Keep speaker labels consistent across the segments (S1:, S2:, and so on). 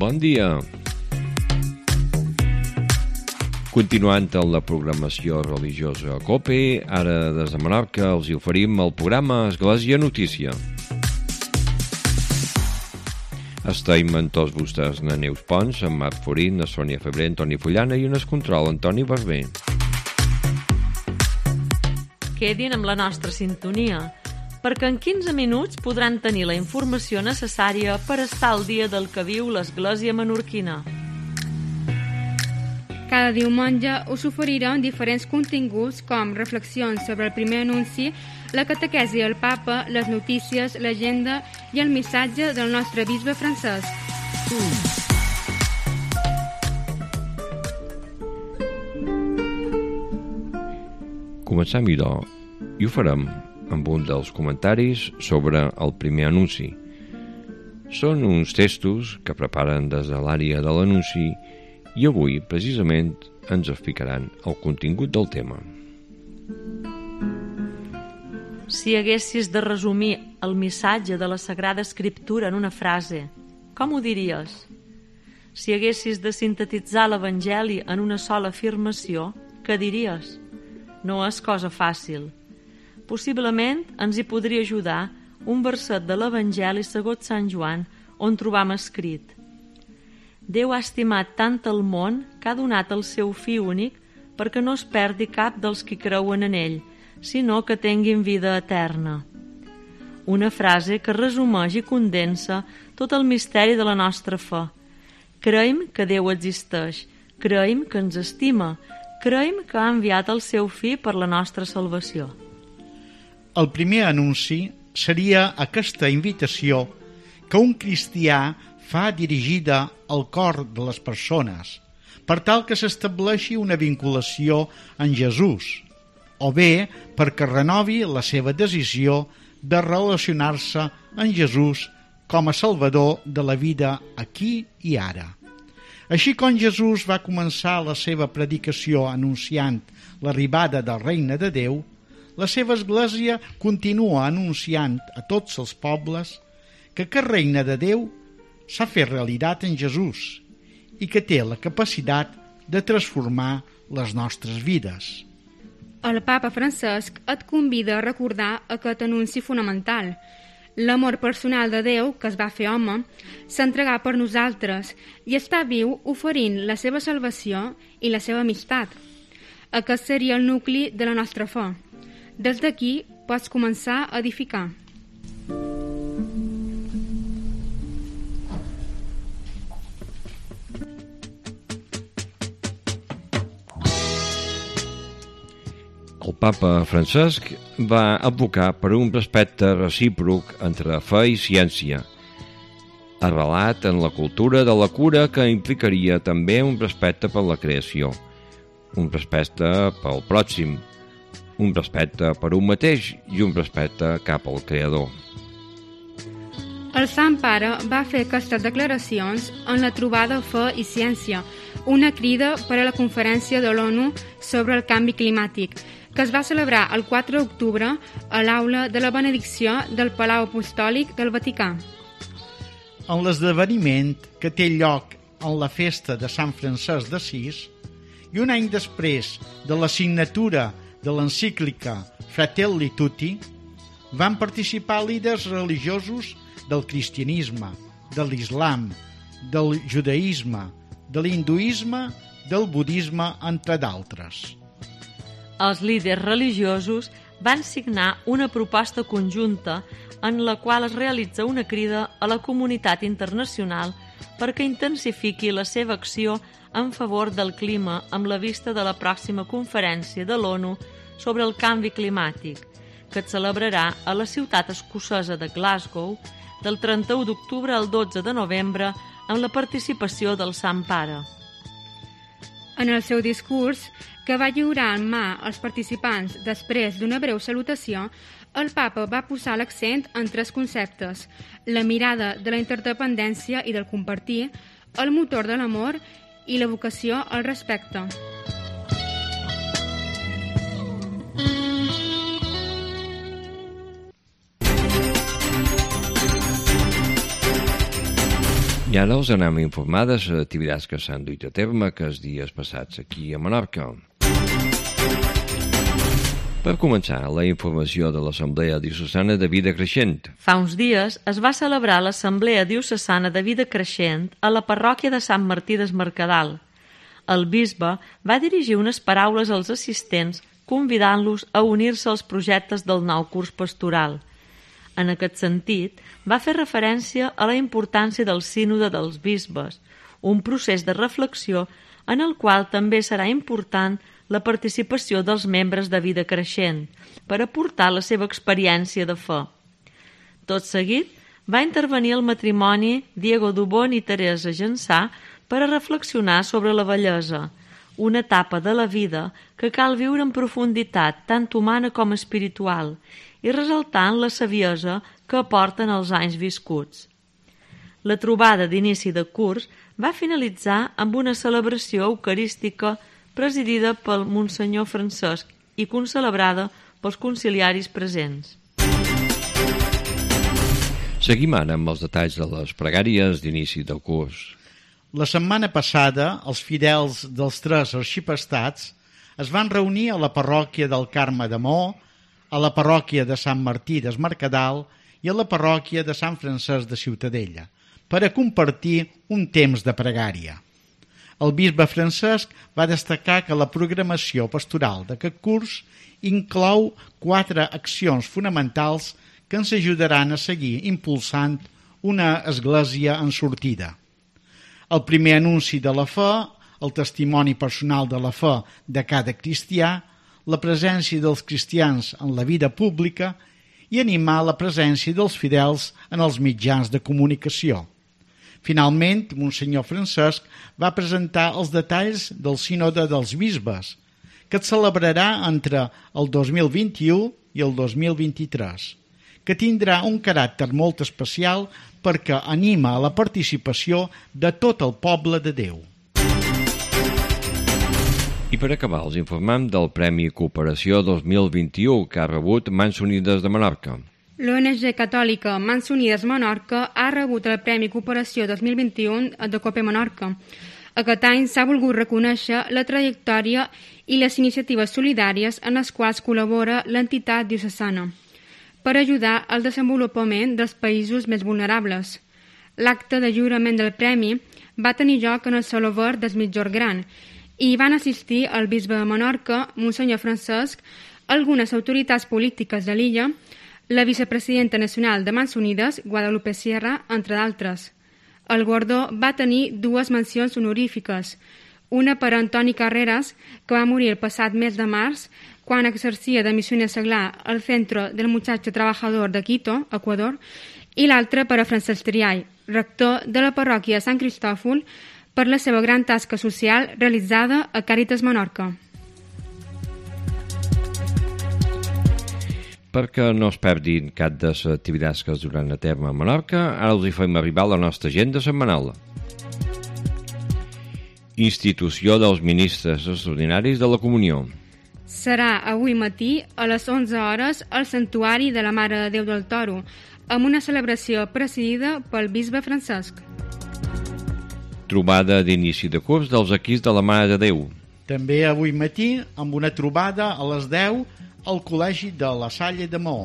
S1: Bon dia. Continuant amb la programació religiosa a COPE, ara des de Menorca els hi oferim el programa Església Notícia. Estem amb tots vostès na Neus Pons, en Marc Forín, na Sònia Febrer, Antoni Fullana i en el control Antoni Barber.
S2: Quedin amb la nostra sintonia, perquè en 15 minuts podran tenir la informació necessària per estar al dia del que viu l'Església menorquina.
S3: Cada diumenge us oferirem diferents continguts com reflexions sobre el primer anunci, la catequesi del papa, les notícies, l'agenda i el missatge del nostre bisbe Francesc.
S1: Comencem, idò, i ho farem amb un dels comentaris sobre el primer anunci. Són uns textos que preparen des de l'àrea de l'anunci i avui, precisament, ens explicaran el contingut del tema.
S2: Si haguessis de resumir el missatge de la Sagrada Escriptura en una frase, com ho diries? Si haguessis de sintetitzar l'Evangeli en una sola afirmació, què diries? No és cosa fàcil. Possiblement ens hi podria ajudar un verset de l'Evangeli segons Sant Joan, on trobam escrit: Déu ha estimat tant el món que ha donat el seu Fill únic perquè no es perdi cap dels qui creuen en ell, sinó que tinguin vida eterna. Una frase que resumeix i condensa tot el misteri de la nostra fe. Creiem que Déu existeix, creiem que ens estima, creiem que ha enviat el seu Fill per la nostra salvació.
S4: El primer anunci seria aquesta invitació que un cristià fa dirigida al cor de les persones, per tal que s'estableixi una vinculació amb Jesús, o bé perquè renovi la seva decisió de relacionar-se amb Jesús com a Salvador de la vida aquí i ara. Així com Jesús va començar la seva predicació anunciant l'arribada del regne de Déu, la seva església continua anunciant a tots els pobles que aquest regne de Déu s'ha fet realitat en Jesús i que té la capacitat de transformar les nostres vides.
S3: El papa Francesc et convida a recordar aquest anunci fonamental. L'amor personal de Déu, que es va fer home, s'entregà per nosaltres i està viu oferint la seva salvació i la seva amistat. Aquest seria el nucli de la nostra fe. Des d'aquí pots començar a edificar.
S1: El papa Francesc va advocar per un respecte recíproc entre fe i ciència, arrelat en la cultura de la cura que implicaria també un respecte per la creació, un respecte pel pròxim, un respecte per un mateix i un respecte cap al Creador.
S3: El Sant Pare va fer aquestes declaracions en la trobada Fe i Ciència, una crida per a la conferència de l'ONU sobre el canvi climàtic, que es va celebrar el 4 d'octubre a l'aula de la benedicció del Palau Apostòlic del Vaticà.
S4: En l'esdeveniment que té lloc en la festa de Sant Francesc d'Assís i un any després de la signatura de l'encíclica Fratelli Tutti, van participar líders religiosos del cristianisme, de l'islam, del judaïsme, de l'hinduisme, del budisme, entre d'altres.
S2: Els líders religiosos van signar una proposta conjunta en la qual es realitza una crida a la comunitat internacional perquè intensifiqui la seva acció en favor del clima amb la vista de la pròxima conferència de l'ONU sobre el canvi climàtic, que es celebrarà a la ciutat escocesa de Glasgow del 31 d'octubre al 12 de novembre amb la participació del Sant Pare.
S3: En el seu discurs, que va lliurar en mà als participants després d'una breu salutació, el papa va posar l'accent en 3 conceptes: la mirada de la interdependència i del compartir, el motor de l'amor i la vocació al respecte.
S1: I ara us anem a informar de les activitats que s'han duit a terme aquests dies passats aquí a Menorca. Per començar, la informació de l'Assemblea Diocesana de Vida Creixent.
S2: Fa uns dies es va celebrar l'Assemblea Diocesana de Vida Creixent a la parròquia de Sant Martí des Mercadal. El bisbe va dirigir unes paraules als assistents convidant-los a unir-se als projectes del nou curs pastoral. En aquest sentit, va fer referència a la importància del sínode dels bisbes, un procés de reflexió en el qual també serà important la participació dels membres de Vida Creixent per aportar la seva experiència de fe. Tot seguit, va intervenir el matrimoni Diego Dubón i Teresa Gensà per a reflexionar sobre la vellesa, una etapa de la vida que cal viure en profunditat tant humana com espiritual i ressaltant la saviesa que aporten els anys viscuts. La trobada d'inici de curs va finalitzar amb una celebració eucarística presidida pel Monsenyor Francesc i concelebrada pels conciliaris presents.
S1: Seguim ara amb els detalls de les pregàries d'inici del curs.
S4: La setmana passada, els fidels dels 3 arxiprestats es van reunir a la parròquia del Carme de Maó, a la parròquia de Sant Martí des Mercadal i a la parròquia de Sant Francesc de Ciutadella, per a compartir un temps de pregària. El bisbe Francesc va destacar que la programació pastoral d'aquest curs inclou 4 accions fonamentals que ens ajudaran a seguir impulsant una església en sortida. El primer anunci de la fe, el testimoni personal de la fe de cada cristià, la presència dels cristians en la vida pública i animar la presència dels fidels en els mitjans de comunicació. Finalment, Monsenyor Francesc va presentar els detalls del sínode dels bisbes, que es celebrarà entre el 2021 i el 2023, que tindrà un caràcter molt especial perquè anima a la participació de tot el poble de Déu.
S1: I per acabar, els informem del Premi Cooperació 2021 que ha rebut Mans Unides de Menorca.
S3: L'ONG catòlica Mans Unides Menorca ha rebut el Premi Cooperació 2021 de Cope Menorca. Aquest any s'ha volgut reconèixer la trajectòria i les iniciatives solidàries en les quals col·labora l'entitat diocesana per ajudar al desenvolupament dels països més vulnerables. L'acte de lliurament del premi va tenir lloc en el Saló Verd del Migjorn Gran i hi van assistir el bisbe de Menorca, Monsenyor Francesc, algunes autoritats polítiques de l'illa, la vicepresidenta nacional de Mans Unides, Guadalupe Sierra, entre d'altres. El guardó va tenir 2 mencions honorífiques, una per a Antoni Carreras, que va morir el passat mes de març, quan exercia de missioner seglar al Centro del Muchacho Trabajador de Quito, Ecuador, i l'altra per a Francesc Triall, rector de la parròquia de Sant Cristòfol, per la seva gran tasca social realitzada a Càritas Menorca.
S1: Perquè no es perdin cap de les activitats que es duran a terme a Menorca, ara us hi fem arribar la nostra agenda setmanal. Institució dels ministres extraordinaris de la Comunió.
S3: Serà avui matí a les 11 hores al Santuari de la Mare de Déu del Toro, amb una celebració presidida pel bisbe Francesc.
S1: Trobada d'inici de curs dels equips de la Mare de Déu.
S4: També avui matí amb una trobada a les 10 al Col·legi de la Salle de Maó.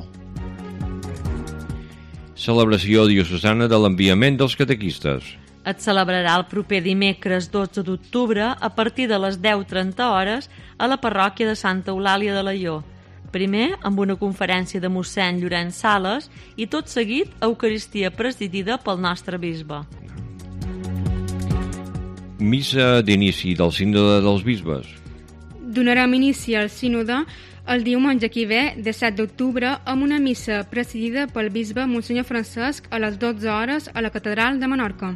S1: Celebració diocesana de l'enviament dels catequistes.
S2: Es celebrarà el proper dimecres 12 d'octubre a partir de les 10:30 hores a la parròquia de Santa Eulàlia de Laió. Primer amb una conferència de mossèn Llorenç Sales i tot seguit Eucaristia presidida pel nostre bisbe.
S1: Missa d'inici del sínode dels bisbes.
S3: Donarem inici al sínode el diumenge que ve, de 7 d'octubre, amb una missa presidida pel bisbe Monsenyor Francesc a les 12 hores a la catedral de Menorca.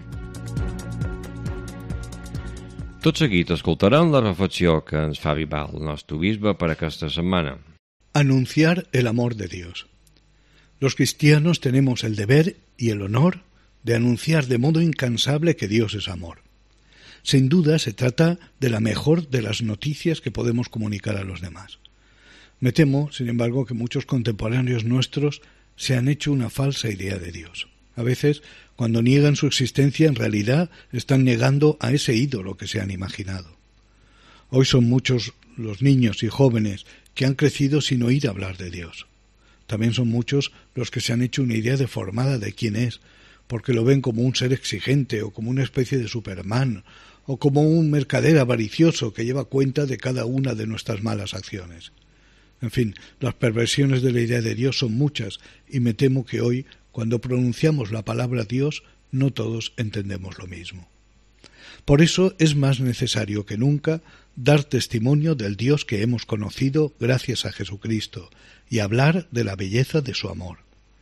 S1: Tot seguit escoltarem la reflexió que ens fa arribar el nostre bisbe per aquesta setmana.
S5: Anunciar el amor de Dios. Los cristianos tenemos el deber y el honor de anunciar de modo incansable que Dios es amor. Sin duda se trata de la mejor de las noticias que podemos comunicar a los demás. Me temo, sin embargo, que muchos contemporáneos nuestros se han hecho una falsa idea de Dios. A veces Cuando niegan su existencia, en realidad están negando a ese ídolo que se han imaginado. Hoy son muchos los niños y jóvenes que han crecido sin oír hablar de Dios. También son muchos los que se han hecho una idea deformada de quién es, porque lo ven como un ser exigente o como una especie de Superman o como un mercader avaricioso que lleva cuenta de cada una de nuestras malas acciones. En fin, las perversiones de la idea de Dios son muchas y me temo que hoy, cuando pronunciamos la palabra Dios, no todos entendemos lo mismo. Por eso es más necesario que nunca dar testimonio del Dios que hemos conocido gracias a Jesucristo y hablar de la belleza de su amor.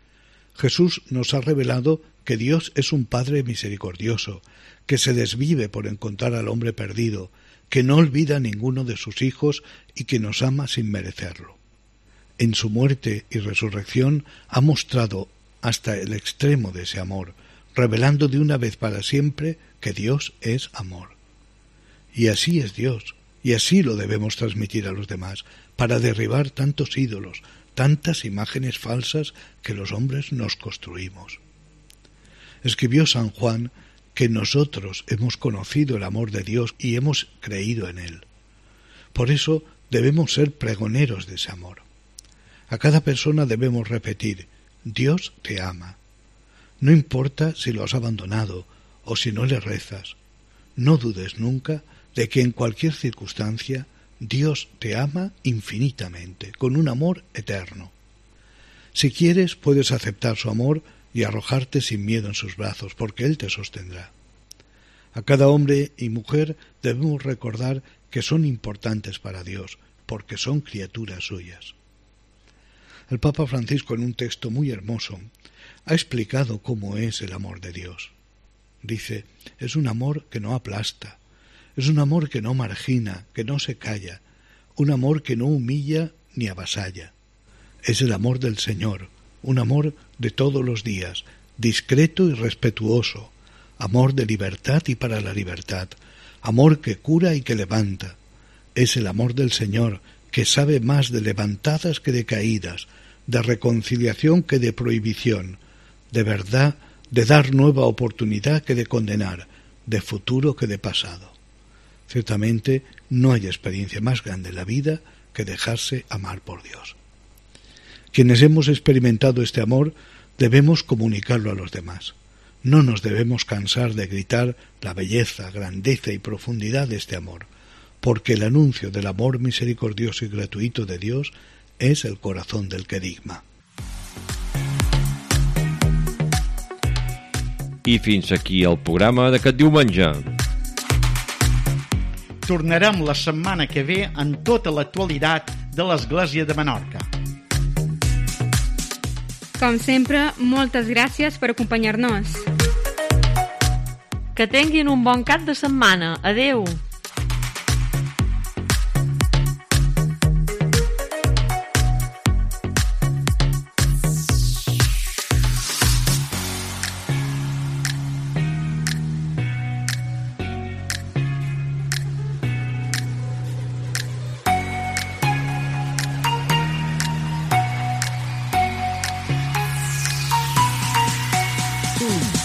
S5: Jesús nos ha revelado que Dios es un Padre misericordioso, que se desvive por encontrar al hombre perdido, que no olvida a ninguno de sus hijos y que nos ama sin merecerlo. En su muerte y resurrección ha mostrado hasta el extremo de ese amor, revelando de una vez para siempre que Dios es amor. Y así es Dios, y así lo debemos transmitir a los demás, para derribar tantos ídolos, tantas imágenes falsas que los hombres nos construimos. Escribió San Juan que nosotros hemos conocido el amor de Dios y hemos creído en él. Por eso debemos ser pregoneros de ese amor. A cada persona debemos repetir: Dios te ama. No importa si lo has abandonado o si no le rezas. No dudes nunca de que en cualquier circunstancia Dios te ama infinitamente, con un amor eterno. Si quieres, puedes aceptar su amor y arrojarte sin miedo en sus brazos, porque Él te sostendrá. A cada hombre y mujer debemos recordar que son importantes para Dios, porque son criaturas suyas. El Papa Francisco, en un texto muy hermoso, ha explicado cómo es el amor de Dios. Dice: es un amor que no aplasta, es un amor que no margina, que no se calla, un amor que no humilla ni avasalla. Es el amor del Señor, un amor de todos los días, discreto y respetuoso, amor de libertad y para la libertad, amor que cura y que levanta. Es el amor del Señor, que sabe más de levantadas que de caídas, de reconciliación que de prohibición, de verdad, de dar nueva oportunidad que de condenar, de futuro que de pasado. Ciertamente no hay experiencia más grande en la vida que dejarse amar por Dios. Quienes hemos experimentado este amor debemos comunicarlo a los demás. No nos debemos cansar de gritar la belleza, grandeza y profundidad de este amor, porque el anuncio del amor misericordioso y gratuito de Dios es el corazón del querigma.
S1: I fins aquí el programa d'aquest diumenge.
S4: Tornarem la setmana que ve en tota l'actualitat de l'Església de Menorca.
S3: Com sempre, moltes gràcies per acompanyar-nos.
S2: Que tinguin un bon cap de setmana. Adeu!
S6: Boom.